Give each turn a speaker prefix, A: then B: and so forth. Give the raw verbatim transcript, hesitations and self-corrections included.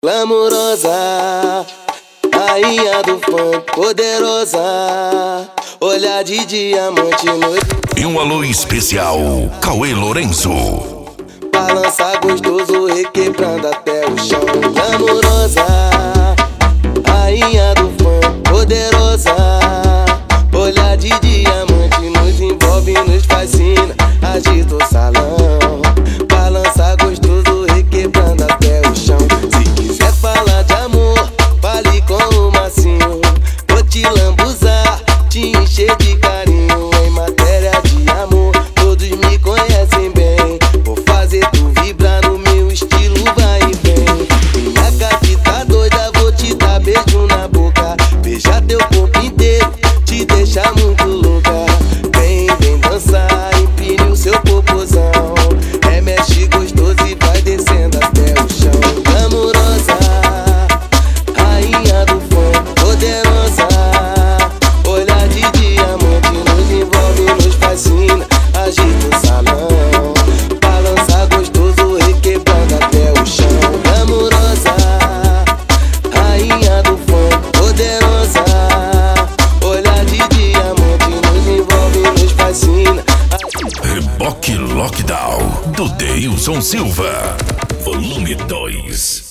A: Glamourosa, rainha do funk, poderosa, olhar de diamante noite.
B: E um alô especial, Cauê Lourenço.
A: Balança gostoso, requebrando até o chão. Glamourosa, rainha do funk, poderosa, olhar de diamante nos envolve, nos fascina, agita o salão. Balança gostoso, requebrando até o chão. Se quiser falar de amor, fale com o macinho. Vou te lambuzar, te encher de carinho. Em matéria de amor, todos me conhecem bem. Vou fazer tu vibrar no meu estilo, vai e vem. Minha gata tá doida, vou te dar beijo na boca. Beijar teu corpo inteiro, te deixar muito louca. Vem, vem dançar, empine o seu popozão. Remexe gostoso e vai descendo até o chão. Glamourosa, rainha do funk, poderosa, olhar de diamante nos envolve, nos fascina, agita o salão. Balança gostoso, requebrando até o chão. Glamourosa, rainha do funk, poderosa, olhar de diamante nos envolve, nos fascina.
B: Reboque Lockdown, do Deilson Silva, volume dois.